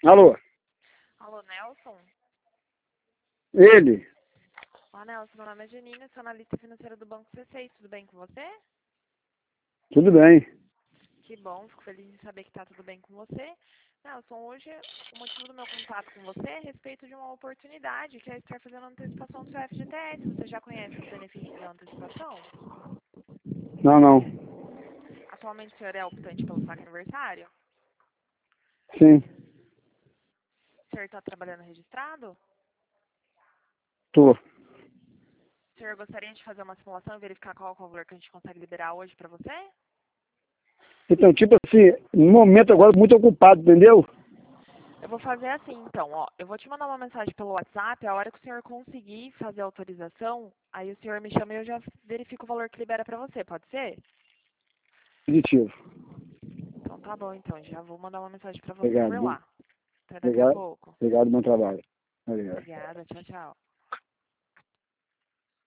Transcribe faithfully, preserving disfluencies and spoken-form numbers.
Alô? Alô, Nelson? Ele? Olá, Nelson. Meu nome é Janine, sou analista financeira do Banco C seis. Tudo bem com você? Tudo bem. Que bom, fico feliz em saber que está tudo bem com você. Nelson, hoje o motivo do meu contato com você é a respeito de uma oportunidade que é estar fazendo antecipação do seu F G T S. Você já conhece os benefícios da antecipação? Não, não. Atualmente o senhor é optante pelo saque aniversário? Sim, O senhor está trabalhando registrado? tô. O senhor gostaria de fazer uma simulação e verificar qual é o valor que a gente consegue liberar hoje para você? Então, tipo assim, no momento agora muito ocupado, entendeu? Eu vou fazer assim, então, ó. Eu vou te mandar uma mensagem pelo WhatsApp, a hora que o senhor conseguir fazer a autorização, aí o senhor me chama e eu já verifico o valor que libera pra você, pode ser? Positivo. Então tá bom, então, já vou mandar uma mensagem pra você Obrigado, por viu? lá. Até daqui a Obrigado. pouco. Obrigado, bom trabalho. Obrigado. Obrigada, tchau, tchau.